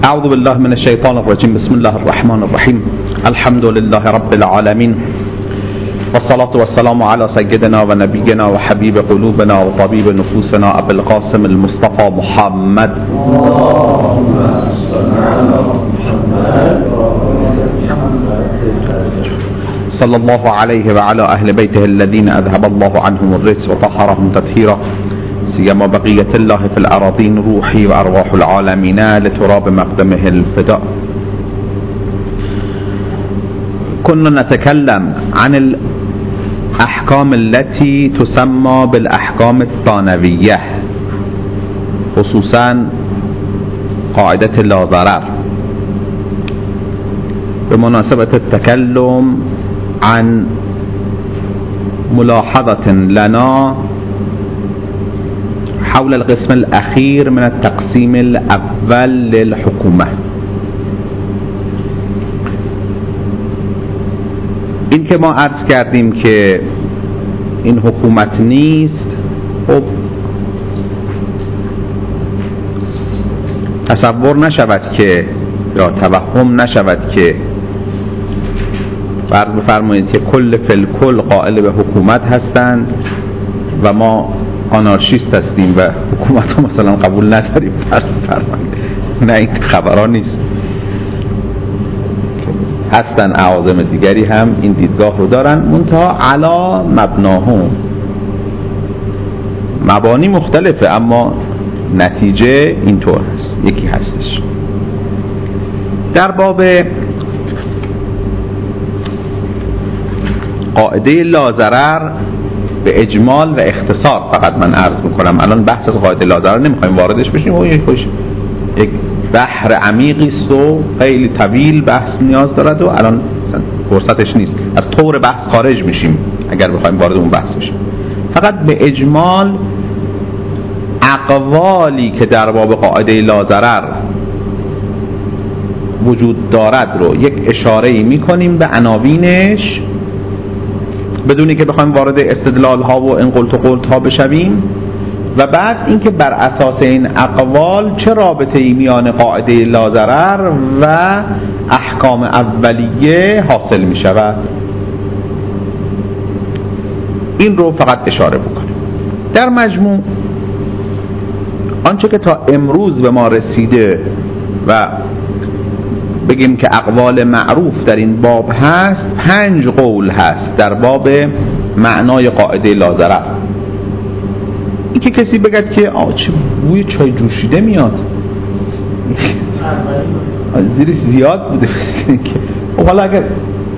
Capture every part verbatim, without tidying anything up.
أعوذ بالله من الشيطان الرجيم. بسم الله الرحمن الرحيم. الحمد لله رب العالمين، والصلاة والسلام على سيدنا ونبينا وحبيب قلوبنا وطبيب نفوسنا أبي القاسم المصطفى محمد صلى الله عليه وعلى أهل بيته الذين أذهب الله عنهم الرجس وطهرهم تطهيرا، سيما بقية الله في الأراضين روحي وأرواح العالمين لتراب مقدمه الفداء. كنا نتكلم عن الأحكام التي تسمى بالأحكام الثانوية، خصوصا قاعدة لا ضرر، بمناسبة التكلم عن ملاحظة لنا حول القسم الأخير من التقسيم الأول للحكومة. این که ما عرض کردیم که این حکومت نیست، خب تصور نشود که یا توهم نشود که فرض بفرمایید که کل فل کل قائل به حکومت هستند و ما آنارشیست هستیم و حکومت رو مثلا قبول نداریم. فرض بفرمایید نه، این خبرها نیست. هستن اعاظم دیگری هم این دیدگاه رو دارن، منتها علا مبناهم، مبانی مختلفه اما نتیجه اینطور هست، یکی هستش. در باب قاعده لا-ضرر به اجمال و اختصار فقط من عرض میکنم. الان بحث از قاعده لا-ضرر نمیخوایم واردش بشیم، و یک یک بحر عمیقی است و خیلی طویل بحث نیاز دارد و الان فرصتش نیست. از طور بحث خارج میشیم اگر بخوایم وارد اون بحث بشیم. فقط به اجمال اقوالی که در باب قاعده لا-ضرر وجود دارد رو یک اشاره‌ای میکنیم به عناوینش، بدونی که بخوایم وارد استدلال ها و این قلت و قلت ها بشویم، و بعد اینکه بر اساس این اقوال چه رابطه ای میان قاعده لا-ضرر و احکام اولیه حاصل می شود. این رو فقط اشاره بکنیم. در مجموع آنچه که تا امروز به ما رسیده و بگیم که اقوال معروف در این باب هست، پنج قول هست در باب معنای قاعده لا-ضرر. این که کسی بگد که آه چه بوی چای جوشیده میاد، زیرش زیاد بوده، خب حالا اگر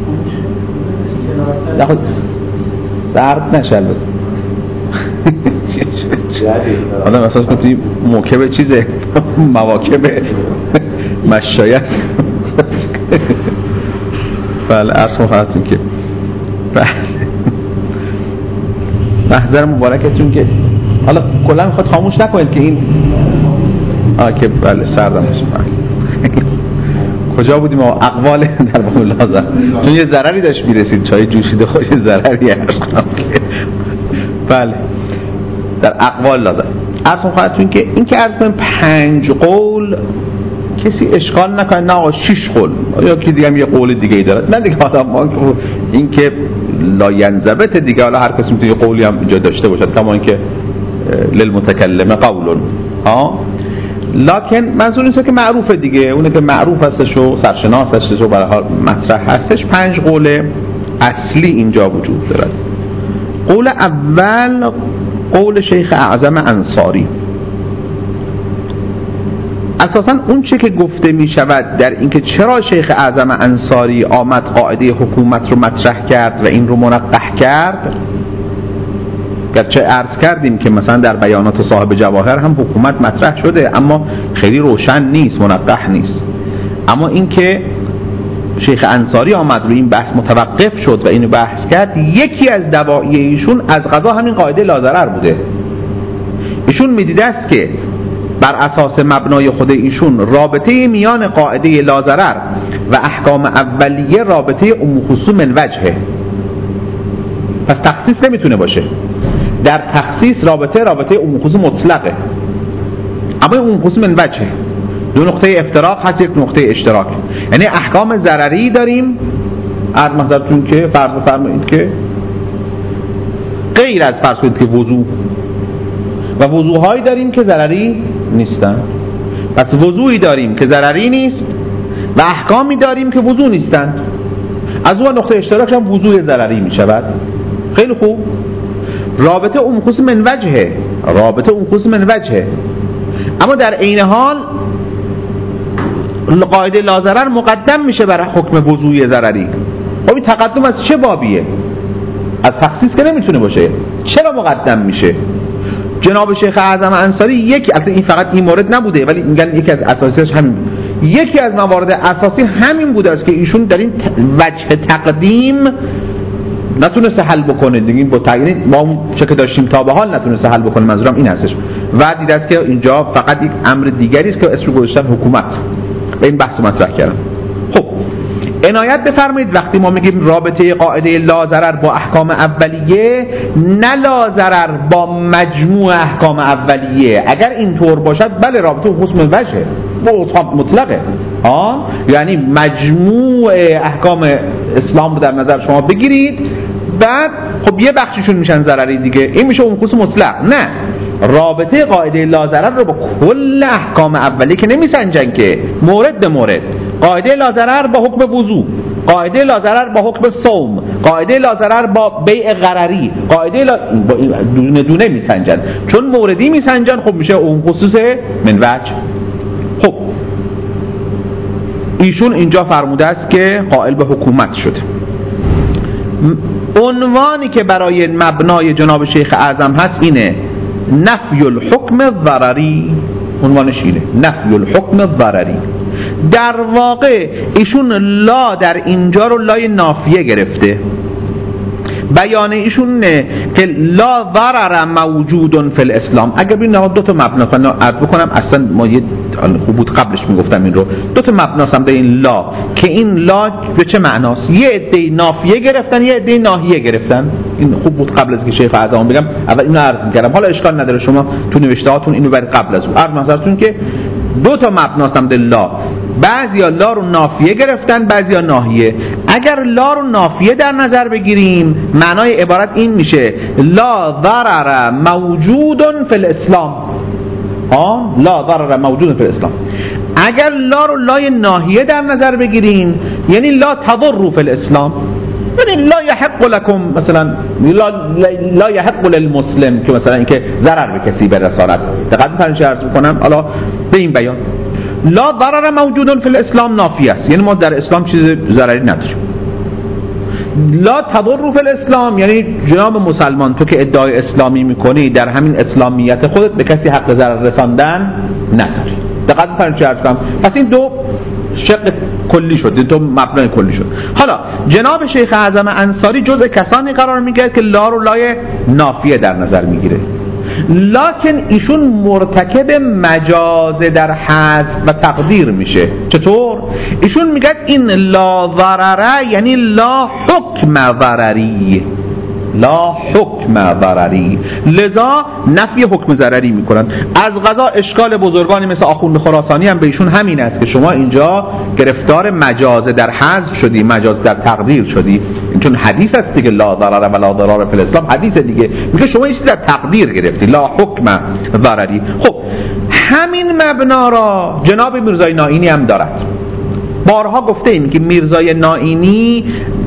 خود سرد نشه حالا مثلا کنی موکب چیزه مواکب مشایت. بله عرض مخواهدتون که محضر مبارکتون که حالا کلا میخواد خاموش نکنید که این آه که بله سردم بشه. کجا بودیم؟ اقوال در باب لا-ضرر، چون یه ضرری داشت میرسید، چای جوشیده خوش ضرری هست. بله در اقوال لا-ضرر عرض مخواهدتون که این که عرض کنیم پنج قول، کسی اشکال نکنه نه آقا شش قول یا که دیگه هم یه قول دیگه ای داره، نه دیگه آدم ما این که لا ینضبط دیگه، حالا هر کسی میتونه یه قولی هم اینجا داشته باشه، کما این که للمتکلم قول ها، لکن منظور اینه که معروفه دیگه، اونه که معروف هستش و سرشناس هستش و برای حال مطرح هستش. پنج قول اصلی اینجا وجود دارد. قول اول قول شیخ اعظم انصاری. اساساً اون چه که گفته می شود در اینکه چرا شیخ اعظم انصاری آمد قاعده حکومت رو مطرح کرد و این رو منقح کرد، گرچه عرض کردیم که مثلا در بیانات صاحب جواهر هم حکومت مطرح شده اما خیلی روشن نیست، منقح نیست. اما اینکه شیخ انصاری آمد رو این بحث متوقف شد و اینو بحث کرد، یکی از دواعی ایشون از قضا همین قاعده لا-ضرر بوده. ایشون میدیده است که بر اساس مبنای خود ایشون رابطه میان قاعده لا-ضرر و احکام اولیه رابطه عموم خصوص من وجهه، پس تخصیص نمیتونه باشه. در تخصیص رابطه رابطه عموم خصوص مطلقه، اما عموم خصوص من وجهه، دو نقطه افتراق هست، یک نقطه اشتراک. یعنی احکام ضرری داریم، عرض محضرتون که فرض بفرمایید که غیر از فرض کنید که وضو و وضوهایی داریم که ضرری نیستن. پس وضویی داریم که ضرری نیست و احکامی داریم که وضو نیستن. از اون نقطه اشتراک هم وضوی ضرری می شود. خیلی خوب. رابطه اون خصوص من وجهه، رابطه اون خصوص من وجهه. اما در عین حال قاعده لا ضرر مقدم میشه بر حکم وضوی ضرری. خب این تقدم از چه بابیه؟ از تخصیص که نمیتونه باشه. چرا مقدم میشه؟ جناب شیخ اعظم انصاری یکی، اصلا این فقط این مورد نبوده ولی میگن یکی از اساسیش همین، یکی از موارد اساسی همین بوده است که ایشون در این وجه تقدیم نتونسته حل بکنه دیگه. با تعیین ما چه که داشتیم تا به حال نتونسته حل بکنه، منظورم این هستش. و دیده است که اینجا فقط یک امر دیگری است که اسم گذاشتن حکومت. به این بحث مطرح کردم. خب عنایت بفرمایید وقتی ما میگیم رابطه قاعده لا ضرر با احکام اولیه، نه لا ضرر با مجموع احکام اولیه. اگر اینطور باشد بله رابطه حکم وجه مطلقه. آه یعنی مجموع احکام اسلام رو در نظر شما بگیرید، بعد خب یه بخششون میشن ضرری دیگه، این میشه اون خصوص مطلق. نه، رابطه قاعده لا ضرر رو با کل احکام اولیه که نمیسنجن که، مورد به مورد. قاعده لا ضرر با حکم وضو، قاعده لا ضرر با حکم صوم، قاعده لا ضرر با بیع غرری، قاعده لا با دونه دونه میسنجن. چون موردی میسنجن خب میشه اون خصوص من وجه. خب ایشون اینجا فرموده است که قائل به حکومت شده. عنوانی که برای مبنای جناب شیخ اعظم هست اینه نفی الحکم الضرری. عنوانش اینه نفی الحکم الضرری. در واقع ایشون لا در اینجا رو لای نافیه گرفته. بیان ایشون نه که لا ضرر موجود فی الاسلام. اگر ببین دو تا مبنا فنا عرض بکنم، اصلا ما یه خوب بود قبلش میگفتم این رو، دو تا مبناست هم به این لا که این لا به چه معناست. یه عده نافیه گرفتن، یه عده ناهیه گرفتن. این خوب بود قبل از که شیخ اعظم بگم اول اینو عرض می‌کردم. حالا اشکال نداره شما تو نوشته هاتون اینو برید قبل از اون عرض مثلا که دو تا مبناست هم به لا. بعضیا لا رو نافیه گرفتن، بعضیا ناهیه. اگر لا رو نافیه در نظر بگیریم معنای عبارت این میشه لا ضرر موجود فی الاسلام. آه لا ضرر موجود فی الاسلام. اگر لا رو لای ناهیه در نظر بگیریم یعنی لا تضر فی الاسلام، یعنی لا يحق لكم مثلا لا, لا يحق للمسلم که مثلا اینکه ضرر به کسی برساند. دقت می‌فرمایید چه عرض می‌کنم حالا به این بیان. لا ضرر موجود فی الاسلام نافی است، یعنی ما در اسلام چیز ضرری نداریم. لا تضر فی الاسلام یعنی جناب مسلمان تو که ادعای اسلامی میکنی در همین اسلامیت خودت به کسی حق ضرر رساندن نداری. دقت می‌فرمایید چه عرض کنم. پس این دو شق کلی شد، دو مبنای کلی شد. حالا جناب شیخ اعظم انصاری جزء کسانی قرار میگیره که لا رو لای نافیه در نظر میگیره، لکن ایشون مرتکب مجاز در حذف و تقدیر میشه. چطور؟ ایشون میگه این لا ضرره یعنی لا حکم ضرری، لا حکم ضرری، لذا نفی حکم ضرری میکنن. از قضا اشکال بزرگانی مثل آخوند خراسانی هم به ایشون همین است که شما اینجا گرفتار مجاز در حذف شدی، مجاز در تقدیر شدی. چون حدیث است دیگه لا ضرر و لا ضرار فی الاسلام، حدیث دیگه میگه شما این در تقدیر گرفتی لا حکم ضرری. خب همین مبنا را جناب میرزای نائینی هم دارد. بارها گفته ایم که میرزای نائینی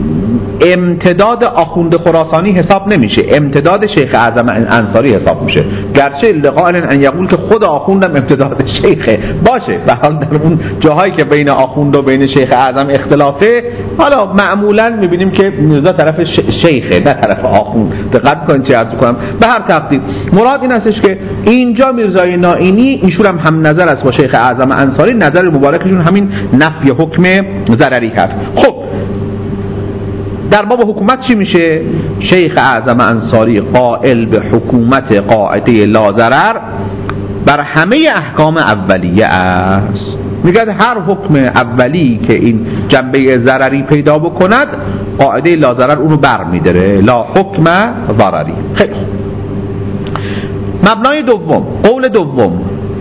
امتداد آخوند خراسانی حساب نمیشه، امتداد شیخ اعظم انصاری حساب میشه. گرچه لقائل ان یقول که خود آخوندم امتداد شیخه باشه، به حال در اون جاهایی که بین آخوند و بین شیخ اعظم اختلافه، حالا معمولا میبینیم که میرزا طرف شیخه نه طرف آخوند. دقت کنید چه عرض کنم. به هر تقدیر مراد این استش که اینجا میرزای نائینی ایشون هم هم نظر است با شیخ اعظم انصاری، نظر مبارکشون همین نفی حکم ضرری هست. خب در باب حکومت چی میشه؟ شیخ اعظم انصاری قائل به حکومت قاعده لا ضرر بر همه احکام اولیه است. میگه هر حکم اولی که این جنبه ضرری پیدا بکند قاعده لا ضرر اونو بر میداره، لا حکم ضرری. خیلی خوب. مبنای دوم، قول دوم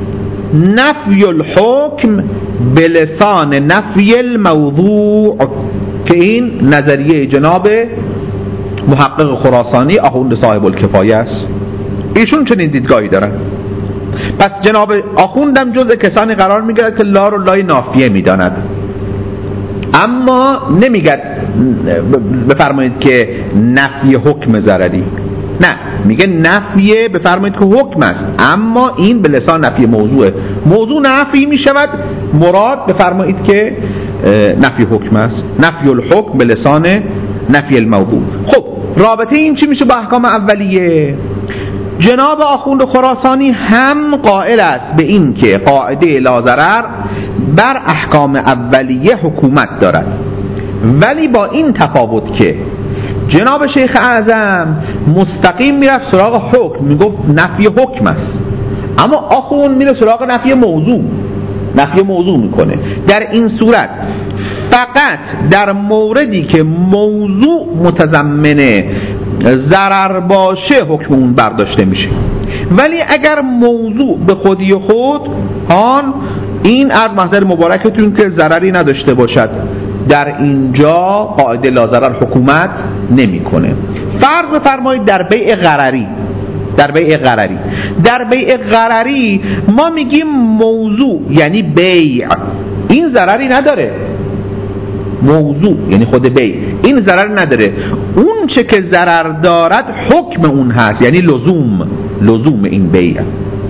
نفی الحکم به لسان نفی الموضوع، که این نظریه جناب محقق خراسانی آخوند صاحب الکفایه است. ایشون چنین دیدگاهی دارن. پس جناب آخوندم جزء کسانی قرار میگیرد که لا رو لای نافیه میداند، اما نمیگد بفرمایید که نفی حکم ضرری، نه، میگه نفی بفرمایید که حکم است، اما این به لسان نفی موضوعه. موضوع نفی میشود، مراد بفرمایید که نفی حکم است. نفی الحکم به لسان نفی الموضوع. خب رابطه این چی میشه با احکام اولیه؟ جناب آخوند خراسانی هم قائل است به این که قاعده لا ضرر بر احکام اولیه حکومت دارد، ولی با این تفاوت که جناب شیخ اعظم مستقیم میرفت سراغ حکم، میگفت نفی حکم است، اما آخوند میره سراغ نفی موضوع، نفی موضوع میکنه. در این صورت فقط در موردی که موضوع متضمن ضرر باشه حکم اون برداشته میشه، ولی اگر موضوع به خودی خود آن این عرض محضر مبارکتون که ضرری نداشته باشد، در اینجا قاعده لا ضرر حکومت نمیکنه. فرض بفرمایید در بیع غرری، در بیع غرری در بیع غرری ما میگیم موضوع یعنی بیع این ضرری نداره، موضوع یعنی خود بیع این ضرر نداره، اون چه که ضرر دارد حکم اون هست، یعنی لزوم لزوم این بیع.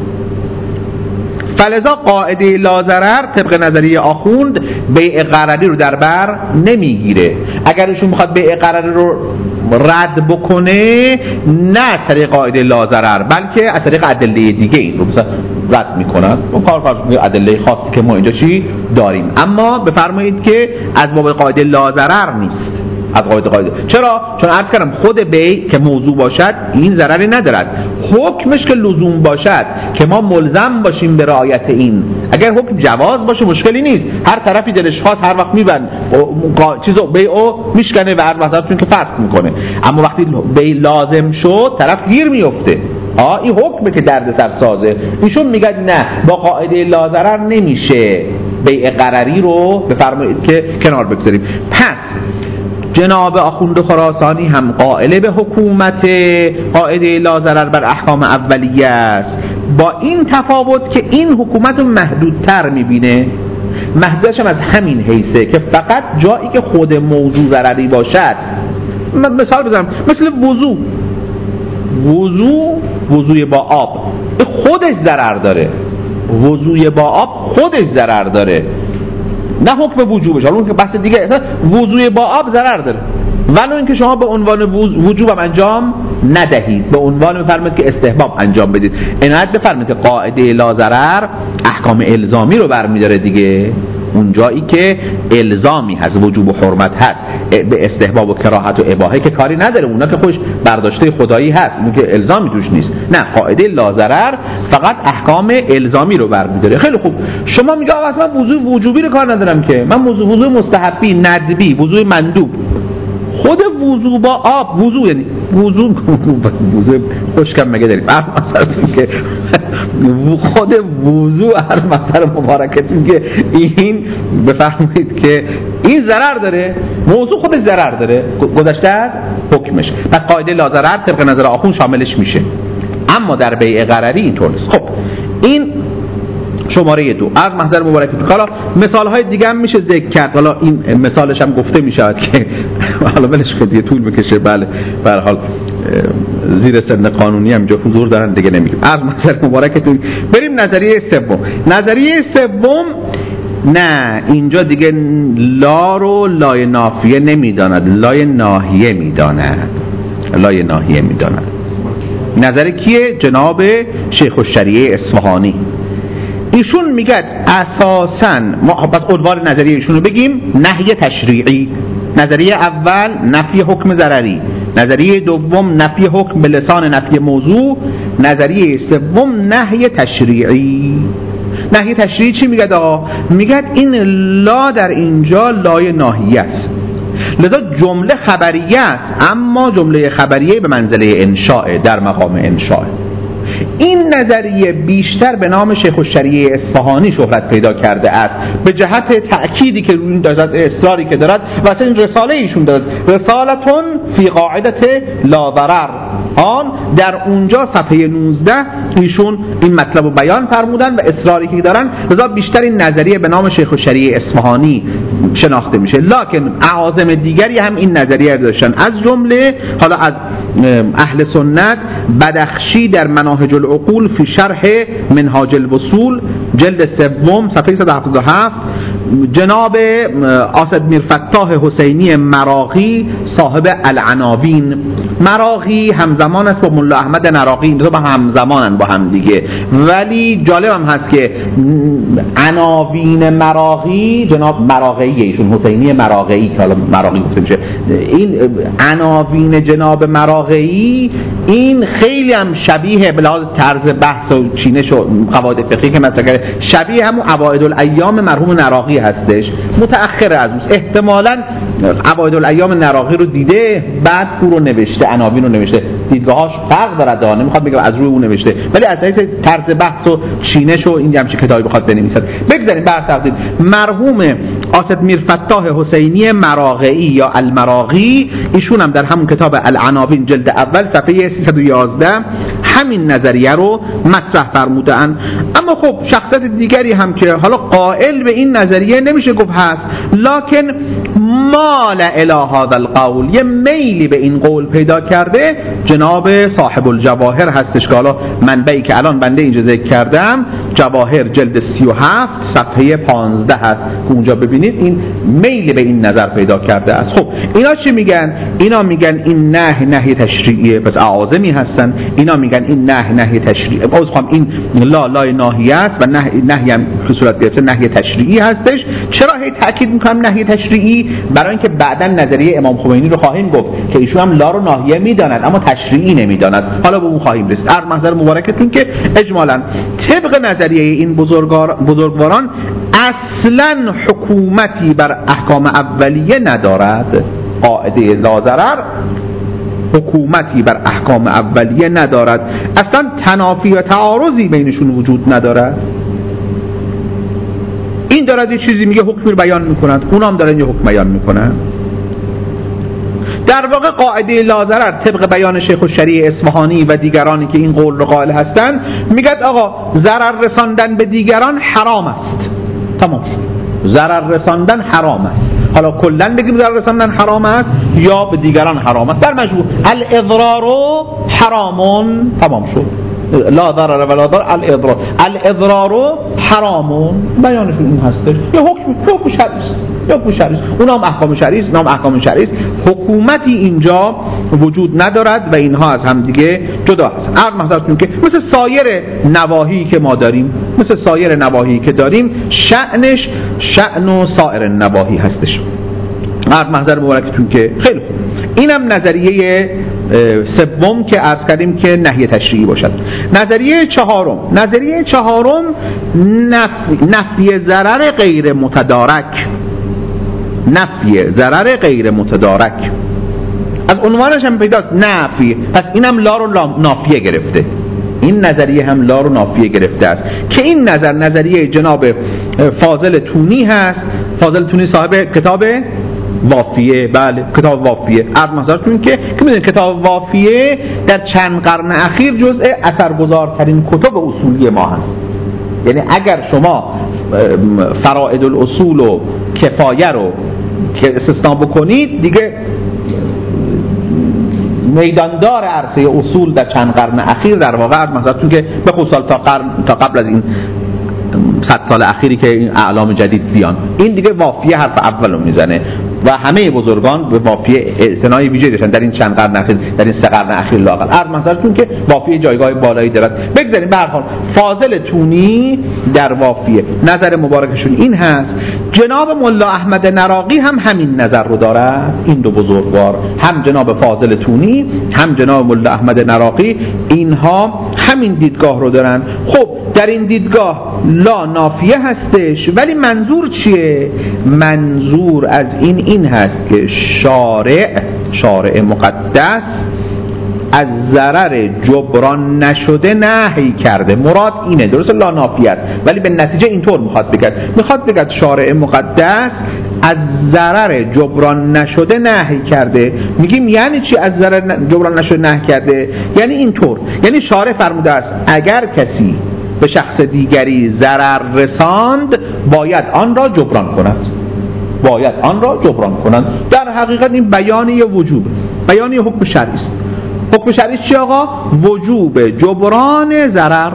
فلذا قاعده لا ضرر طبق نظریه آخوند بیع غرری رو در بر نمیگیره. اگر ایشون میخواد بیع غرری رو رد بکنه، نه طریق قاعده لا ضرر بلکه از طریق ادله دیگه این رو مثلا رد میکنن. اون کار فرض ادله خاصی که ما اینجا چی داریم، اما بفرمایید که از باب قاعده لا ضرر نیست. از قاعده قاعده چرا؟ چون عرض کردم خود بیع که موضوع باشد این ضرری ندارد، حکمش که لزوم باشد که ما ملزم باشیم به رعایت این. اگر حکم جواز باشه مشکلی نیست، هر طرفی دلش خواست هر وقت میبند چیزو بیعو میشکنه و هر وقت چون که فرض میکنه، اما وقتی بیع لازم شد طرف گیر میفته. آه این حکمه که درد سر سازه. ایشون میگه نه، با قاعده لا ضرر نمیشه بیع غرری رو بفرمایید که کنار بگذاریم. پس جناب آخوند خراسانی هم قائل به حکومت قاعده لا ضرر بر احکام اولیه است، با این تفاوت که این حکومت رو محدودتر میبینه. محدودش هم از همین حیثه که فقط جایی که خود موضوع ضرری باشد، مثال بزنم مثل وضو، وضو وضوی با آب خودش ضرر داره، وضوی با آب خودش ضرر داره، نه حکم وجوبش، حالا اون که بحث دیگه. وضوی با آب ضرر داره، ولو اینکه شما به عنوان وجوب انجام ندهید، به عنوان بفرمایید که استحباب انجام بدید. عنایت بفرمایید که قاعده لا ضرر احکام الزامی رو برمی‌داره دیگه. اون جایی که الزامی هست، وجوب و حرمت هست، به استحباب و کراهت و اباحه که کاری نداره، اونا که خوش برداشته خدایی هست، اون که الزامی توش نیست. نه، قاعده لا ضرر فقط احکام الزامی رو برمی‌داره. خیلی خوب، شما میگه آقا اصلا وضو وجوبی رو کار ندارم که، من وضو مستحبی، ندبی، وضو مندوب. خود وضو با آب، وضو یعنی وضو وضو خشکم مگه داریم؟ مثلا که خود وضو هر مثلا مبارکتی که این بفهمید که این ضرر داره، موضوع خودش ضرر داره، گذشته از حکمش. پس قاعده لا ضرر طبق نظر آخوند شاملش میشه، اما در بیع غرری اینطور نیست. خب این شماره دو از محضر مبارکتی. حالا مثال های دیگه هم میشه ذکر کرد، حالا این مثالش هم گفته میشود که حالا ولش کنید یه طول بکشه. بله به هر حال زیر سن قانونی هم اینجا حضور دارن دیگه، نمیگیم. از محضر مبارکتون بریم نظریه سوم. نظریه سوم نه، اینجا دیگه لا رو لای نافیه نمیداند، لای ناهیه میداند، لای ناهیه میداند. نظر کیه؟ جناب شیخ الشریعه اصفهانی. ایشون میگه اساساً ما پس عنوان نظریه ایشون رو بگیم نهی تشریعی. نظریه اول نفی حکم ضرری، نظریه دوم نفی حکم به لسان نفی موضوع، نظریه سوم نهی تشریعی. نهی تشریعی چی میگه آقا؟ میگه این لا در اینجا لای ناهیه است، لذا جمله خبریه است، اما جمله خبریه به منزله انشاء، در مقام انشاء. این نظریه بیشتر به نام شیخ الشریعه اصفهانی شهرت پیدا کرده است به جهت تأکیدی که روی این دارد، اصراری که دارد و اصلا این رساله ایشون دارد، رسالتون فی قاعدت لا ضرر، آن در اونجا صفحه نوزده ایشون این مطلب رو بیان فرمودن و اصراری که دارن، لذا بیشتر این نظریه به نام شیخ الشریعه اصفهانی شناخته میشه. لکن اعاظم دیگری هم این نظریه رو داشتن، از جمله حالا از اهل سنت بدخشی در مناهج العقول فی شرح منهاج الوصول جلد سوم صفحه صد و هفتاد و هفت، جناب آسد میرفتاح حسینی مراغی صاحب العناوین. مراغی همزمان است با ملا احمد نراقی، این دو با همزمانن با هم دیگه، ولی جالب هم هست که عناوین مراغی جناب مراغی ایشون حسینی مراغی که حالا مراغی گفته میشه، این عناوین جناب مراغی این خیلی هم شبیه به لحاظ طرز بحث و چینش و قواعد فقهی که مطرح کرده شبیه همون عوائد الایام مرحوم نراقی هستش، متأخر از اون، احتمالاً عوائد الایام نراقی رو دیده بعد او رو نوشته، عناوین رو نوشته، دیدگاهاش فرق داره، داره نمیخواد بگم از روی اون نوشته، ولی از حیث طرز بحث و چینش و این همچین کتابی بخواد بنویسد. بگذاریم بحث تقدیم مرحوم آسد میرفتاح حسینی مراغی یا المراغی، ایشون هم در همون کتاب العناوین جلد اول صفحه سیصد و یازده همین نظریه رو مطرح فرمودند. اما خب شخصیت دیگری هم که حالا قائل به این نظریه نمیشه گفت هست، لکن مال الی هذا القول، یه میلی به این قول پیدا کرده، جناب صاحب الجواهر هستش که حالا منبعی که الان بنده اینجا ذکر کردم جواهر جلد سی و هفت صفحه پانزده هست که اونجا ببینید این میل به این نظر پیدا کرده است. خب اینا چی میگن؟ اینا میگن این نهی نهی تشریعیه، پس اعاظمی هستن. اینا میگن این نهی نهی تشریعیه، باز خواهم این لا لای ناهی است و نهی نهی هم به صورت گرفته نهی تشریعی هستش. چرا هی تاکید میکنم نهی تشریعی؟ برای اینکه بعداً نظریه امام خمینی رو خواهیم گفت که ایشون هم لا رو ناهیه میداند اما تشریعی نمیداند، حالا به اون خواهیم رسید. عرض محضر مبارکتون که اجمالاً طبق نظریه این بزرگواران اصلاً حکومتی بر احکام اولیه ندارد، قاعده لا ضرر حکومتی بر احکام اولیه ندارد، اصلا تنافی و تعارضی بینشون وجود ندارد. این دارد یه چیزی میگه حکمی رو بیان میکنند، اونا هم دارن یه حکم بیان میکنند. در واقع قاعده لا ضرر طبق بیان شیخ الشریعه اصفهانی و دیگرانی که این قول رو قائل هستند میگه آقا ضرر رساندن به دیگران حرام است، تمام شد، ضرر رساندن حرام است. حالا کلا بگیم ضرر رساندن حرام است یا به دیگران حرام است، در مجموع الاضرار حرامون، تمام شد، لا ضرر ولا ضرر، الاضرار الاضرار حرامون، بیانشون این هستش. یه حکم حکم شرعی است، یا حکم شرعی، اونا هم احکام شرعی است، نام احکام شرعی است. حکومتی اینجا وجود ندارد و اینها از هم دیگه جدا هستند. عرض محضرتون که مثل سایر نواهی که ما داریم، مثل سایر نواهی که داریم، شأنش شأن و سایر نواهی هستش. عرض محضر مبارکتون که خیلی خوب. اینم نظریه سوم که عرض کردیم که نهی تشریعی باشد. نظریه چهارم، نظریه چهارم نفی, نفی ضرر غیر متدارک، نفی ضرر غیر متدارک از عنوانش هم پیداست، نفی، پس اینم لا رو نافیه گرفته، این نظریه هم لا رو نافیه گرفته است که این نظر نظریه جناب فاضل تونی هست. فاضل تونی صاحب کتاب وافیه، بله کتاب وافیه. عرض محضرتون که که میدونید کتاب وافیه در چند قرن اخیر جزء اثرگذارترین کتب اصولی ما هست. یعنی اگر شما فرائد الاصول و کفایه رو که استثناء بکنید دیگه میداندار عرصه اصول در چند قرن اخیر در واقع عرض محضرتون که به خصوص تا قرن تا قبل از این صد سال اخیری که این اعلام جدید بیان، این دیگه وافیه حرف اول رو میزنه و همه بزرگان به وافیه اعتنای ویژه‌ای داشتن در این چند قرن اخیر، در این سه قرن اخیر لااقل. عرض محضرتون که وافیه جایگاه بالایی دارد. بگذاریم به هر حال فاضل تونی در وافیه نظر مبارکشون این هست. جناب ملا احمد نراقی هم همین نظر رو دارد. این دو بزرگوار، هم جناب فاضل تونی هم جناب ملا احمد نراقی، اینها همین دیدگاه رو دارن. خب در این دیدگاه لا نافیه هستش، ولی منظور چیه؟ منظور از این این هست که شارع شارع مقدس از ضرر جبران نشده نهی کرده. مراد اینه، درست لا نافی است ولی به نتیجه اینطور میخواد بگه میخواد بگه شارع مقدس از ضرر جبران نشده نهی کرده. میگیم یعنی چی از ضرر جبران نشده نهی کرده؟ یعنی اینطور، یعنی شارع فرموده است اگر کسی به شخص دیگری ضرر رساند باید آن را جبران کند، باید آن را جبران کنند. در حقیقت این بیانی وجوب، بیانی حکم شرعی است. حکم شرعی چی آقا؟ وجوب جبران ضرر.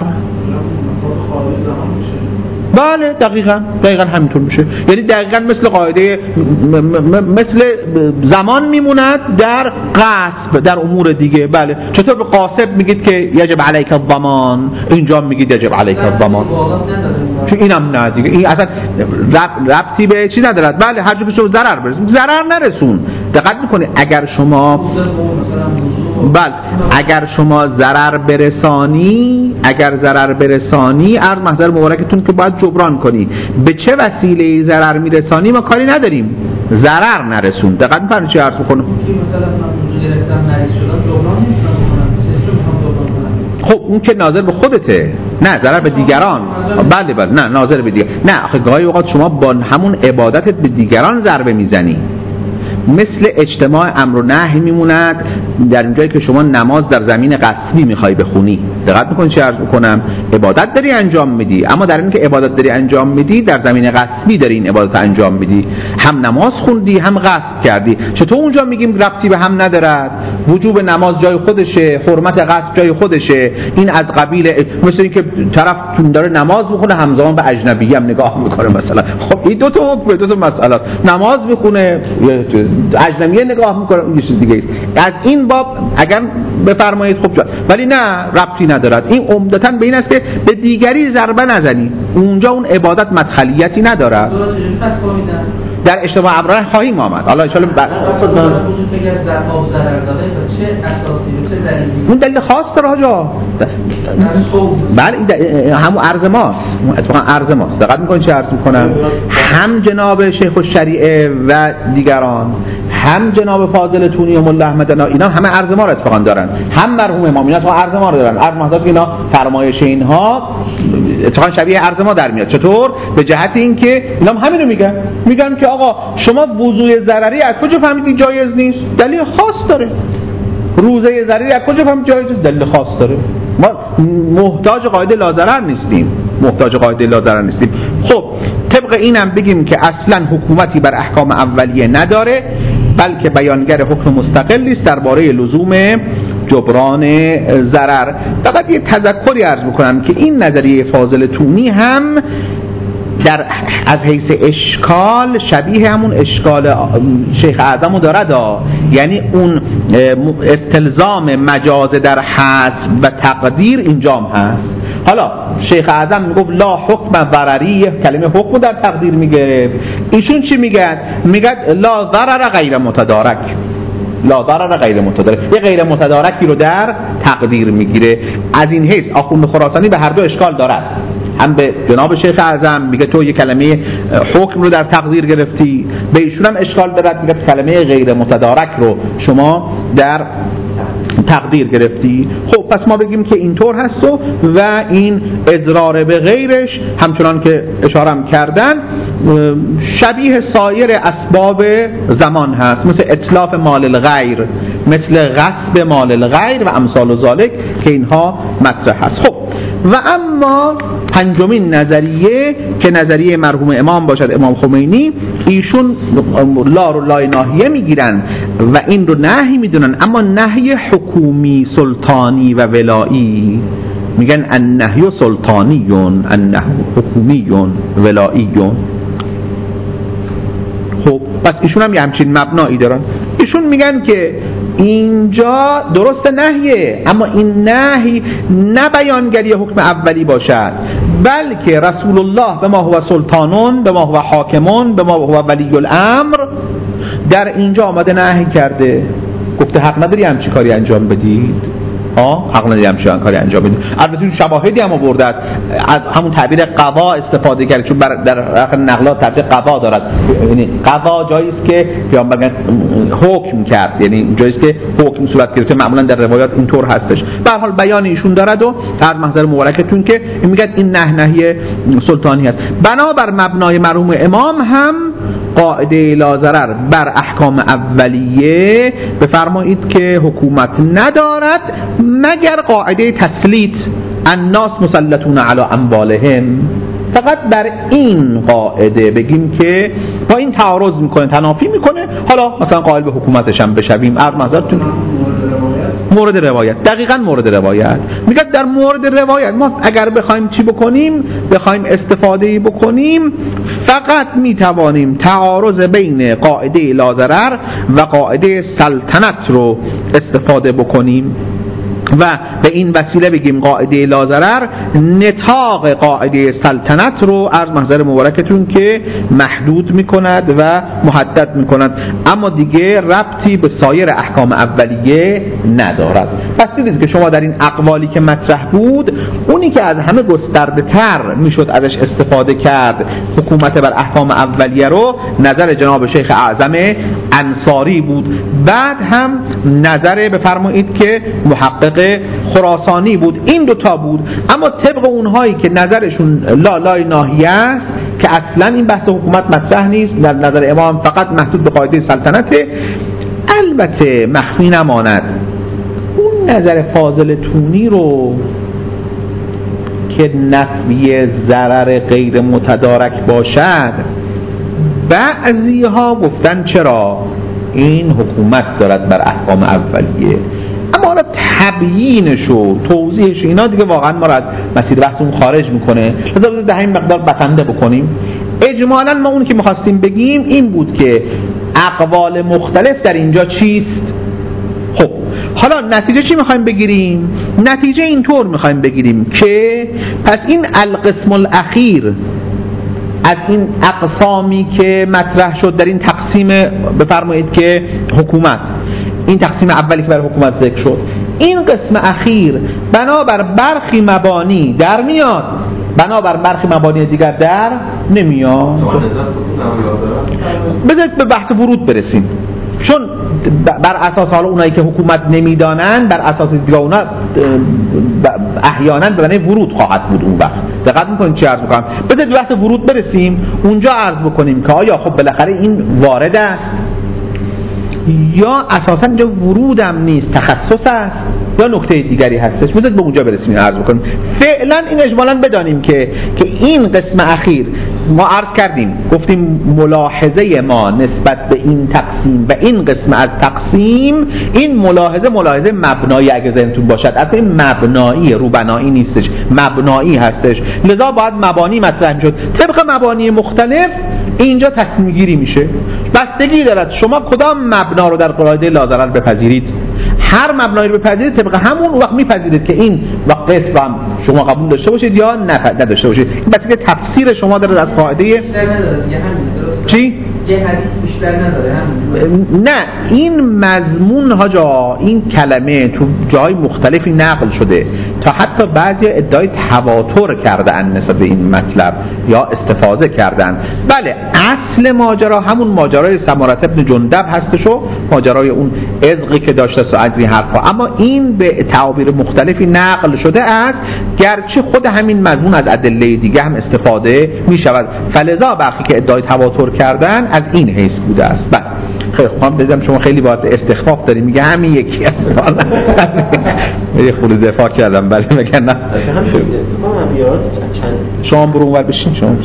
بله دقیقاً دقیقاً همینطور میشه. یعنی دقیقاً مثل قاعده م- م- مثل زمان میموند در غصب در امور دیگه. بله چطور به غاصب میگید که یجب علیک الضمان، اینجا میگید یجب علیک الضمان، چون اینم نه دیگه، این اصلا ربطی به چی ندارد. بله هر جا به شما ضرر برسون ضرر نرسون. دقت میکنید اگر شما بله اگر شما ضرر برسانی اگر ضرر برسانی عرض محضر مبارکتون که باید جبران کنی. به چه وسیله ضرر میرسانی ما کاری نداریم، ضرر نرسون. دقت می‌فرمایید چی عرض می‌کنم؟ مثلا من وضو گرفتم مریض شدم جبران نمی‌کنم، خب اون که ناظر به خودته، نه ضرر به دیگران. بله بله نه ناظر به دیگران. نه آخه گاهی اوقات شما با همون عبادتت به دیگران ضربه میزنی. مثل اجتماع امر و نهی میموند در اینجایی که شما نماز در زمین غصبی میخوای بخونی. دقت میکنی چه عرض میکنم؟ عبادت داری انجام میدی، اما در این که عبادت داری انجام میدی در زمین غصبی داری این عبادت انجام میدی، هم نماز خوندی هم غصب کردی. چطور اونجا میگیم ربطی به هم ندارد؟ وجوب نماز جای خودشه، حرمت غصب جای خودشه. این از قبیل مثل اینکه طرف داره نماز میخونه همزمان به اجنبی هم نگاه میکنه مثلا. خب این دو تا حکم دو تا مسئله، نماز میخونه اجنبیه نگاه میکنه یه چیز دیگه است. از این باب اگر بفرمایید خب جا. ولی نه ربطی ندارد. این عمدتاً به این است که به دیگری ضربه نزنی، اونجا اون عبادت مدخلیتی ندارد. در اجتماع ابرار خواهیم آمد حالا ان شاء الله. اون دلیل خاص داره آجا. بله همون عرض ماست، اتفاقا عرض ماست. دقت میکنید چه عرض میکنم؟ هم جناب شیخ الشریعه و دیگران، هم جناب فاضل تونی و ملا احمد اینا همه عرض ما رو اتفاقا دارن، هم مرحوم امام اینا اتفاقا عرض ما رو دارن. عرض محضر اینا فرمایش اینها اتفاقا شبیه عرض ما در میاد. چطور؟ به جهت اینکه اینا هم همین رو میگن، میگن که آقا شما وضوء ضرری از کجا فهمیدید جایز نیست؟ دلیل خاص داره. روزه ضرری از کجا فهمیدید جایز نیست؟ دلیل خاص داره. ما محتاج قاعده لا ضرر نیستیم، محتاج قاعده لا ضرر نیستیم. خب طبق اینم بگیم که اصلا حکومتی بر احکام اولیه نداره، بلکه بیانگر حکم مستقلی است درباره لزوم جبران ضرر. فقط یه تذکری عرض بکنم که این نظریه فاضل تونی هم در از حیث اشکال شبیه همون اشکال شیخ اعظمو دارد، یعنی اون استلزام مجاز در حذف و تقدیر اینجام هست. حالا شیخ اعظم میگفت لا حکم ضرری، کلمه حکم در تقدیر میگه. ایشون چی میگن؟ میگن لا ضرر غیر متدارک، لا ضرر غیر متدارک، یه غیر متدارکی رو در تقدیر میگیره. از این حیث آخوند خراسانی به هر دو اشکال دارد، هم به جناب شیخ اعظم میگه تو یه کلمه حکم رو در تقدیر گرفتی، به ایشون هم اشکال دارد میگه کلمه غیر متدارک رو شما در تقدیر گرفتی. خب پس ما بگیم که اینطور هست و, و این اضرار به غیرش همچنان که اشارم کردن شبیه سایر اسباب زمان هست، مثل اتلاف مال الغیر، مثل غصب مال الغیر و امثال ذالک که اینها مطرح هست. خب و اما پنجمین نظریه که نظریه مرحوم امام باشد امام خمینی، ایشون لا رو لای ناهیه میگیرن و این رو نهی میدونن، اما نهی حکومی سلطانی و ولایی، میگن النهی سلطانیون النهی حکومیون ولاییون. خب پس ایشون هم یه همچین مبنایی دارن. ایشون میگن که اینجا درست نهیه، اما این نهی نه بیانگری حکم اولی باشد، بلکه رسول الله به ما هو سلطانون، به ما هو حاکمون، به ما هو ولی الامر در اینجا آمده نهی کرده، گفته حق نداری همچی کاری انجام بدید. ها حق نداری همچین کاری انجام بدی. البته اون شواهدی هم آورده است، از همون تعبیر قضا استفاده کرد چون در آخر نقلات تعبیر قضا دارد، یعنی قضا جایی است که پیامبر حکم کرد، یعنی جایی است که حکم صورت گرفته، معمولا در روایات اینطور هستش. به هر حال بیان ایشون دارد و در محضر مبارکتون که میگه این نهنهی سلطانی است. بنابر مبنای مرحوم امام هم قاعده لا ضرر بر احکام اولیه بفرمایید که حکومت ندارد مگر قاعده تسلیط، الناس مسلطون علی اموالهم. فقط بر این قاعده بگیم که با این تعارض میکنه، تنافی میکنه، حالا مثلا قائل به حکومتش هم بشویم. عرض نظرتون مورد روایت، دقیقاً مورد روایت میگه در مورد روایت ما اگر بخوایم چی بکنیم، بخوایم استفاده بکنیم، فقط میتوانیم تعارض بین قاعده لا ضرر و قاعده سلطنت رو استفاده بکنیم و به این وسیله بگیم قاعده لا ضرر نطاق قاعده سلطنت رو از محضر مبارکتون که محدود میکند و محدد میکند، اما دیگه ربطی به سایر احکام اولیه ندارد. پس دیدید که شما در این اقوالی که مطرح بود، اونی که از همه گسترده تر میشد ازش استفاده کرد حکومت بر احکام اولیه رو، نظر جناب شیخ اعظم انصاری بود. بعد هم نظر بفرمایید که محقق خراسانی بود. این دوتا بود. اما طبق اونهایی که نظرشون لا لای ناهیه است که اصلا این بحث حکومت مطرح نیست، در نظر امام فقط محدود به قاعده سلطنته، البته مخفی نماند اون نظر فاضل تونی رو که نفی ضرر غیر متدارک باشد، بعضی ها گفتن چرا این حکومت دارد بر احکام اولیه، اما حالا تبیینش و توضیحش اینا دیگه واقعا ما را از مسیر بحث اون خارج میکنه، لذا در همین مقدار بسنده بکنیم. اجمالا ما اون که میخواستیم بگیم این بود که اقوال مختلف در اینجا چیست. خب حالا نتیجه چی میخوایم بگیریم؟ نتیجه اینطور میخوایم بگیریم که پس این القسم الاخیر از این اقسامی که مطرح شد در این تقسیم بفرمایید که حکومت، این تقسیم اولی که برای حکومت ذکر شد، این قسم اخیر بنابر برخی مبانی در میاد، بنابر برخی مبانی دیگر در نمیاد. بذارید به بحث ورود برسیم، چون بر اساس حالا اونایی که حکومت نمیدانن، بر اساس دیگه اونا احیانا به معنی ورود خواهد بود. اون وقت دقت میکنید چی عرض میکنم؟ بذارید به بحث ورود برسیم، اونجا عرض بکنیم که آیا خب بالاخره این وارد است یا اساسا اینجا ورودم نیست، تخصص است یا نکته دیگری هستش. بذارید به اونجا برسیم عرض بکنیم. فعلا این اجمالا بدانیم که که این قسم اخیر ما عرض کردیم، گفتیم ملاحظه ما نسبت به این تقسیم و این قسم از تقسیم، این ملاحظه ملاحظه مبنایی اگه ذهنتون باشد، اصلا این مبنایی روبنایی نیستش، مبنایی هستش، لذا باید مبانی مطرح میشد. طبق مبانی مختلف اینجا تصمیم گیری میشه، بستگی دارد شما کدام مبنا رو در قاعده لا ضرر بپذیرید. هر مبنایی رو بپذیرید طبق همون وقت میپذیرید که این وقت قسم شما قبول داشته باشید یا نداشته باشید. این بسیار تفسیر شما داره از قاعده چی؟ یه حدیث بیشتر نداره همین. نه، این مضمون ها جا این کلمه تو جای مختلفی نقل شده تا حتی بعضی ادعای تواتر کردن نسبت به این مطلب یا استفاده کردن. بله اصل ماجرا همون ماجرای سمارة ابن جندب هستش و ماجرای اون عزقی که داشته و از این حرفا، اما این به تعابیر مختلفی نقل شده است، گرچه خود همین مضمون از ادله دیگه هم استفاده می شود. فلذا برخی که ادعای تواتر کردن از این حیث بوده است. بله خیلی خوب، دیدم شما خیلی باید استخفاف داری، میگه همین یکی است. یه خورده دفاع کردم بله میگن نه شما برو اونور بشین شما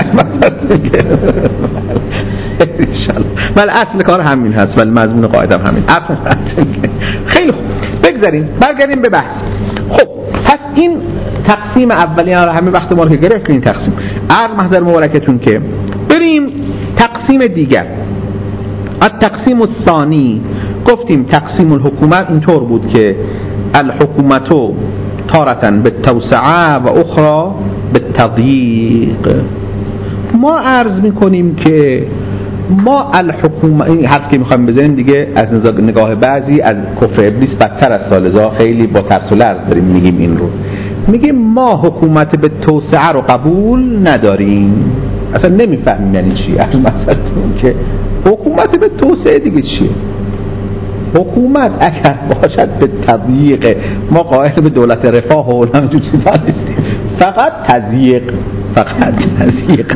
بله اصل کار همین هست، ولی مضمون قاعده هم همین اصل. خیلی خوب بگذاریم برگردیم به بحث. خب پس این تقسیم اولی ها همه وقت ما رو که گرفتیم این تقسیم عرض محضر مبارکتون که بریم تقسیم دیگر. التقسیم الثانی گفتیم تقسیم الحکومت اینطور بود که الحکومتو تارتن بالتوسعه و اخرى بالتضییق. ما عرض میکنیم که ما الحکومت، این حرف که میخوایم بزنیم دیگه از نگاه بعضی از کفر ابلیس بدتر از سالزا، خیلی با ترس و لرز داریم میگیم این رو. میگیم ما حکومت به توسعه رو قبول نداریم، اصلا نمیفهمیم یعنی چی. از مثلتون که حکومت به توسعه دیگه چیه؟ حکومت اگر باشد به تضییق، ما قائل به دولت رفاه و همینجور چیزا نیستیم، فقط تضییق، فقط تضییق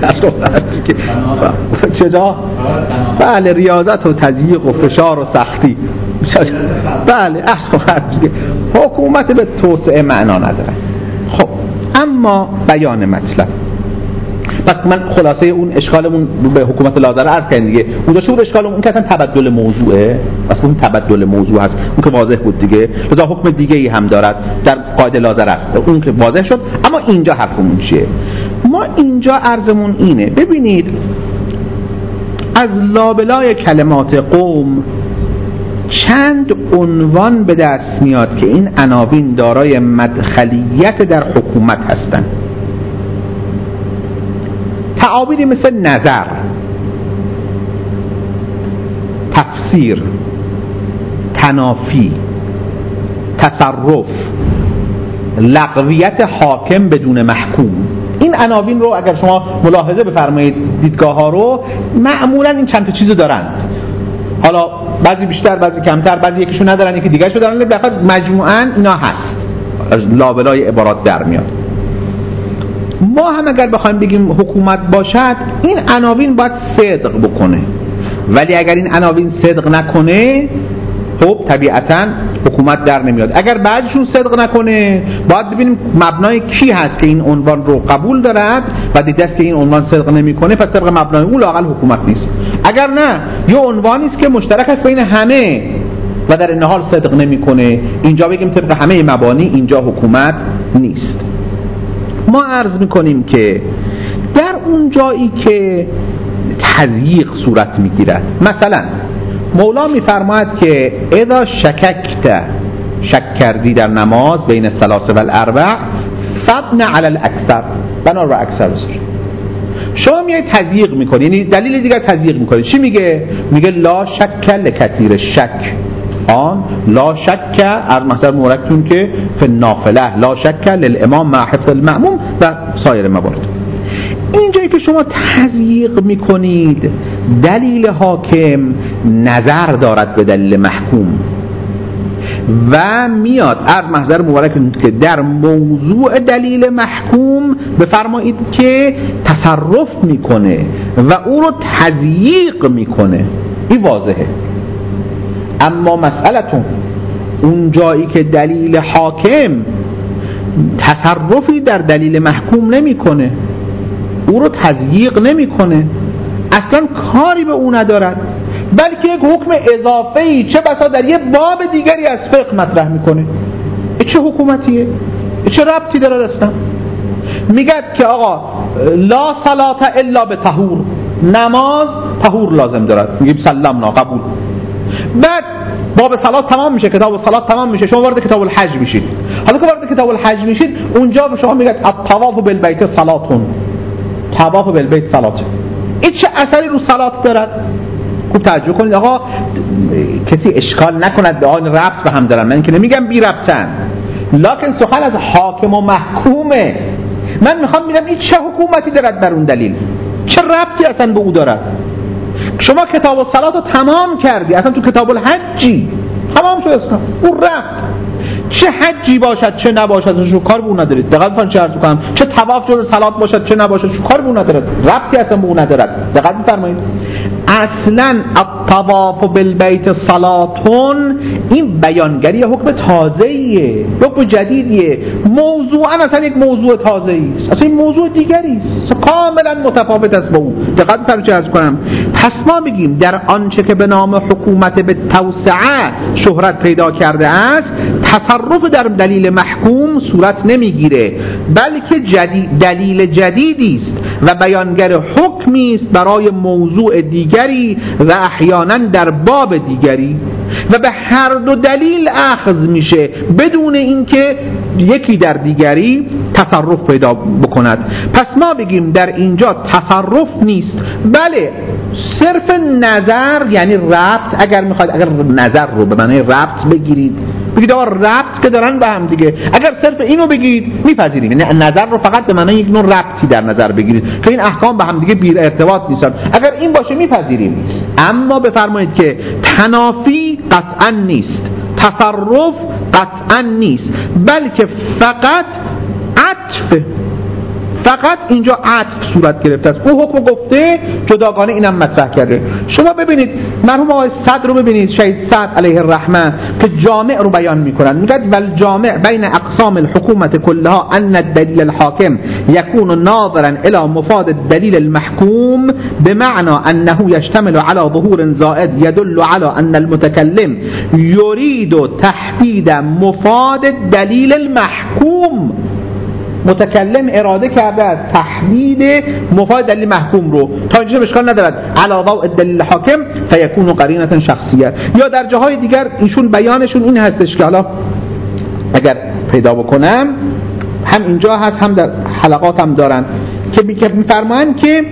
چجا؟ بله، ریاضت و تضییق و فشار و سختی. بله حکومت به توسعه معنا نداره. خب اما بیان مطلب، پس من خلاصه اون اشکالمون به حکومت لازره عرض کردم دیگه. اون داشته بود اشکالمون اون که اصلا تبدل موضوعه، اصلا اون تبدل موضوع هست، اون که واضح بود دیگه، لذا حکم دیگه ای هم دارد در قاعده لازره، اون که واضح شد. اما اینجا حرفمون چیه؟ ما اینجا عرضمون اینه، ببینید از لابلای کلمات قوم چند عنوان به دست میاد که این عناوین دارای مدخلیت در حکومت هستند. تعابیری مثل نظر، تفسیر، تنافی، تصرف، لغویت حاکم بدون محکوم، این عناوین رو اگر شما ملاحظه بفرمایید دیدگاه ها رو، معمولا این چند تا چیزو دارن. حالا بعضی بیشتر بعضی کمتر، بعضی یکیشو ندارن یکی دیگه شو دارن، فقط مجموعاً اینا هست، لابلای عبارات در میاد. ما هم اگر بخوایم بگیم حکومت باشد، این عناوین باید صدق بکنه، ولی اگر این عناوین صدق نکنه خب طبیعتاً حکومت در نمیاد. اگر بعضیشون صدق نکنه باید ببینیم مبنای کی هست که این عنوان رو قبول دارد و دیده است که این عنوان صدق نمیکنه، پس طبق مبنای اون لااقل حکومت نیست. اگر نه یه عنوانی است که مشترک است بین همه و در این حال صدق نمیکنه، اینجا بگیم طبق همه مبانی اینجا حکومت نیست. ما عرض میکنیم که در اون جایی که تضییق صورت میگیرد، مثلا مولا میفرماید که اذا شککت، شک کردی در نماز بین الثلاث و الاربع فبن علی الاکثر، بنا رو اکثر بسر. شما میای تضییق میکنی، یعنی دلیل دیگر تضییق میکنی. چی میگه؟ میگه لا شک لکثیر شک، آن لا شک از مثلا مورکتون که فی النافله لا شک للامام مع حفظ المأموم و سایر موارد. اینجایی که شما تضییق میکنید دلیل حاکم نظر دارد به دلیل محکوم و میاد از محضر مبارک که در موضوع دلیل محکوم بفرمایید که تصرف میکنه و او رو تضییق میکنه، این واضحه. اما مسئلتون اون جایی که دلیل حاکم تصرفی در دلیل محکوم نمیکنه، او رو تضییق نمیکنه، اصلا کاری به او ندارد، بلکه یک حکم اضافه‌ای چه بسا در یه باب دیگری از فقه مطرح میکنه. چه حکومتیه؟ چه ربطی داره اصلا؟ میگه که آقا لا صلاة الا به طهور، نماز طهور لازم دارد، میگیم سلمنا قبول. بعد باب صلات تمام میشه، کتاب صلات تمام میشه، شما وارد کتاب الحج میشید. حالا که وارد کتاب الحج میشید اونجا به شما میگه الطواف بالبیت صلاتون، طواف بالبیت صلات. این چه اثری رو صلات دارد؟ خوب توجه کنید آقا، کسی اشکال نکند به آن ربط به هم دارن، من که نمیگم بی ربطن، لکن سخن از حاکم و محکومه. من میخوام ببینم این چه حکومتی دارد بر اون دلیل، چه ربطی اصلا به او دارد. شما کتاب الصلات رو تمام کردی، اصلا تو کتاب الحجی تمام شد، اصلا اون رفت. چه حجی باشد چه نباشد شو کار به اون ندارید. دقت کن چه عرض کنم، چه طواف جز صلات باشد چه نباشد شو کار به اون ندارد، ربطی اصلا به اون ندارد. دقت بفرمایید اصلا الطواف بالبیت صلاتون این بیانگری حکم تازه‌ایه، حکم جدیدیه، موضوعا اصلا یک موضوع تازه‌ای است، اصلا این موضوع دیگری است کاملا متفاوت است با اون. دقت بفرمایید چه عرض کنم. پس ما بگیم در آنچه که به نام حکومت به توسعه شهرت پیدا کرده است تصرف در دلیل محکوم صورت نمیگیره، بلکه جدید دلیل جدیدی است و بیانگر حکمی است برای موضوع دیگری و احیانا در باب دیگری و به هر دو دلیل اخذ میشه بدون اینکه یکی در دیگری تصرف پیدا بکند. پس ما بگیم در اینجا تصرف نیست، بله صرف نظر یعنی ربط، اگر میخواید اگر نظر رو به معنی ربط بگیرید بگید آقا ربط که دارن به هم دیگه، اگر صرف اینو بگید میپذیریم، یعنی نظر رو فقط به معنی یک نوع ربطی در نظر بگیرید که این احکام به هم دیگه بی ارتباط نیستن، اگر این باشه میپذیریم. اما بفرمایید که تنافی قطعا نیست، تصرف قطعا نیست، بلکه فقط عطف، فقط اینجا عطف صورت گرفته است. او حکم گفته جداگانه اینم مطرح کرده. شما ببینید مرحوم آقای صدر رو ببینید، شهید صدر علیه الرحمه که جامع رو بیان میکنن، میگه والجامع بین اقسام الحکومت كلها ان الدلیل الحاکم یکون ناظرا الى مفاد الدلیل المحکوم بمعنى انه یشتمل على ظهور زائد يدل على ان المتكلم يريد تحديد مفاد الدلیل المحکوم. متکلم اراده کرده از تحدید مفاد دلیل محکوم رو، تا اینجا اشکال ندارد علی ضوء الدلیل حاکم فیکون قرینه شخصیه. یا در جاهای دیگر ایشون بیانشون این هستش که حالا اگر پیدا بکنم هم اینجا هست هم در حلقات هم دارن که میفرمایند که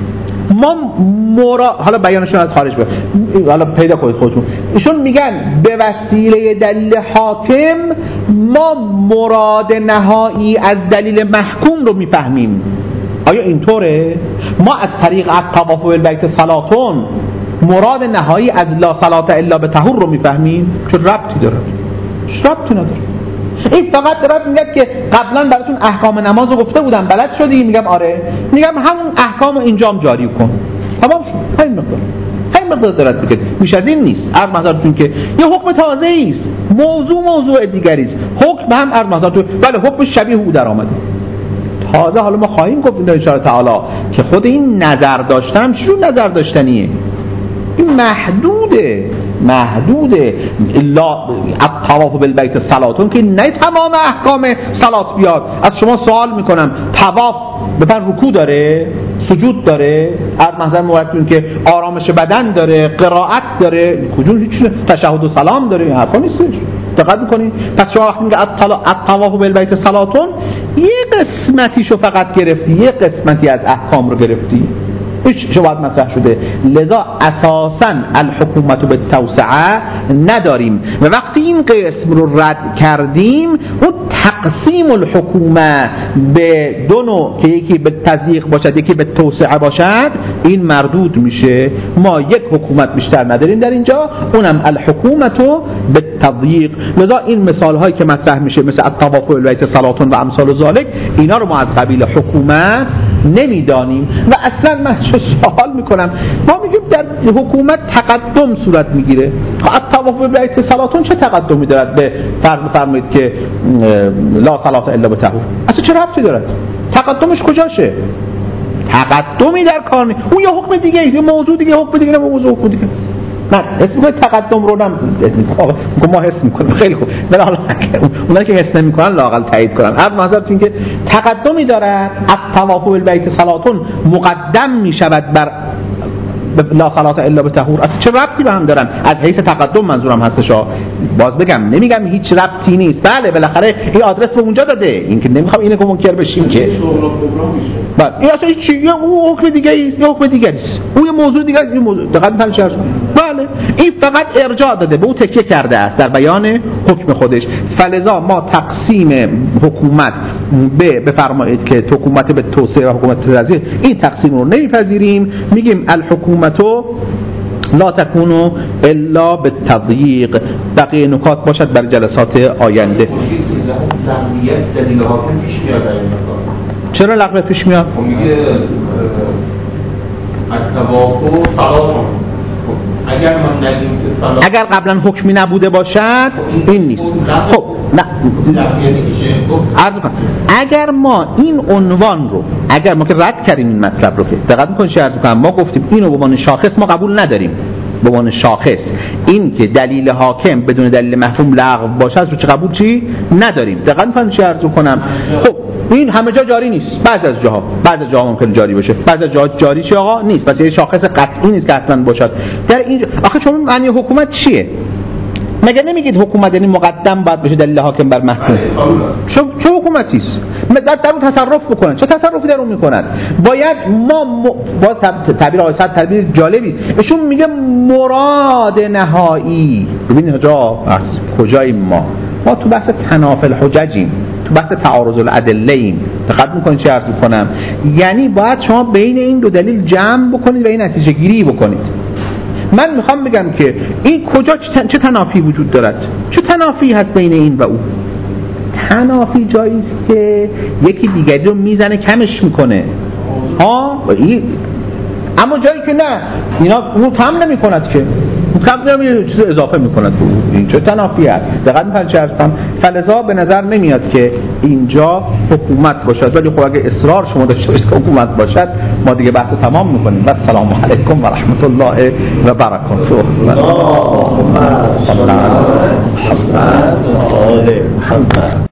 ما مرا حالا بیانشون از خارج بود، حالا پیدا کنید خودتون. ایشون میگن به وسیله دلیل حاکم ما مراد نهایی از دلیل محکوم رو میفهمیم. آیا اینطوره؟ ما از طریق الطواف بالبیت صلاتون مراد نهایی از لا صلات الا بطهور رو میفهمیم؟ چه ربطی داره؟ چه ربطی نداره. این فقط دارد میگه که قبلا براتون احکام نماز رو گفته بودم بلد شدی؟ میگم آره. میگم همون احکام رو اینجام جاری کن. تمام شد. همین مقدار. همین مقدار دارد میگه. بیش از این نیست. عرض نظرتون که یه حکم تازه است. موضوع موضوع دیگری است. حکم هم عرض نظرتون بله حکم شبیه او در آمده. تازه حالا ما خواهیم گفت ان شاء الله تعالی که خود این نظر داشتن چون نظر داشتنیه. این محدوده. محدوده الا الطواف بالبیت صلاتون که نه تمام احکام صلات بیاد. از شما سوال میکنم طواف بفرمایید رکوع داره، سجود داره، از منظر مورد که آرامش بدن داره، قرائت داره، کجون هیچ تشهد و سلام داره، این حرفا نیستش. دقت میکنید؟ پس شما وقتی میگه الطواف بالبیت صلاتون یه قسمتیشو فقط گرفتی، یه قسمتی از احکام رو گرفتی، هیچ شبهات مطرح شده. لذا اساساً الحکومت به توسعه نداریم و وقتی این قسم رو رد کردیم اون تقسیم الحکومه به دو نوع که یکی به تضییق باشد یکی به توسعه باشد این مردود میشه. ما یک حکومت بیشتر نداریم در اینجا، اونم الحکومت به تضییق. لذا این مثال هایی که مطرح میشه مثل الطواف بالبیت صلاتون و امثال ذالک اینا رو ما از قبیل حکومت نمیدانیم. و اصلا من چه سوال میکنم، ما میگیم در حکومت تقدم صورت میگیره، الطواف بالبیت صلاتون چه تقدمی دارد به فرض بفرمایید که لا صلات الا بطهور؟ اصلا چه ربطی دارد؟ تقدمش کجاشه؟ تقدمی در کار نیست. اون یه حکم دیگه است، یه موضوع دیگه، حکم دیگه، موضوع حکم دیگه. من اسم کنید تقدم رو نم ما حس میکنیم. خیلی خوب. ولی حالا اونایی که حس نمیکنن لااقل تایید کنن. عرض نظرتون که تقدمی دارد الطواف بالبیت صلاتون مقدم میشود بر لا صلات الا بطهور. اصلا چه ربطی به هم دارن؟ از حیث تقدم منظورم هستش. باز بگم نمیگم هیچ ربطی نیست، بله بالاخره این آدرس به اونجا داده، این که نمیخوام اینو که منکر بشیم که بله این اصلا چی یا اون حکم دیگه است یا حکم دیگه است، اون یه موضوع دیگه است، این موضوع دقت می‌کنید چه بله این فقط ارجاع داده به اون تکیه کرده است در بیان حکم خودش. فلذا ما تقسیم حکومت به بفرمایید که حکومت به توسعه و حکومت به تضییق این تقسیم رو نمیپذیریم، میگیم الحکومت لا تکونو الا بالتضییق. بقیه نکات باشد بر جلسات آینده. چرا لغو پیش میاد؟ اگر ما نگیم که صلاح اگر قبلا حکمی نبوده باشد این نیست. خب نه عرض کنم اگر ما این عنوان رو اگر ما که رد کردیم این مطلب رو که دقت می‌کنید چه عرض کنم ما گفتیم اینو به عنوان شاخص ما قبول نداریم، به عنوان شاخص این که دلیل حاکم بدون دلیل مفهوم لغو باشد رو چه قبول چی نداریم. دقت می‌کنید چه عرض کنم. خب این همه جا جاری نیست، بعض از جاها بعض از جاها ممکن جاری باشه، بعض از جاها جاری چه آقا نیست. پس یه شاخص قطعی نیست که حتما باشد در اینجا. آخه چون معنی حکومت چیه؟ مگه نمیگید حکومت یعنی مقدم باید بشه دلیل حاکم بر محکوم؟ چه چه حکومتی است؟ در اون تصرف بکنن. چه تصرفی در اون میکنن؟ باید ما م... با تعبیر آقای صدر تعبیر جالبی ایشون میگه مراد نهایی. ببینید جا کجاییم ما؟ ما تو بحث تنافی الحججیم، تو بحث تعارض الادله ایم. دقت میکنید چه عرض میکنم؟ یعنی باید شما بین این دو دلیل جمع بکنید و این نتیجه گیری بکنید. من میخوام بگم که این کجا چه تنافی وجود دارد؟ چه تنافی هست بین این و او؟ تنافی جایی است که یکی دیگری رو میزنه کمش میکنه ها، اما جایی که نه اینا اون کم نمیکند که کم نمیکنه، چیز اضافه میکند به او. اینجا تنافی است. دقت میکنید چه هستم؟ فلذا به نظر نمیاد که اینجا حکومت باشد، ولی خب اگه اصرار شما داشته باشید که حکومت باشد ما دیگه بحث تمام میکنیم. و السلام علیکم و رحمت الله و برکاته. اللهم صل علی محمد.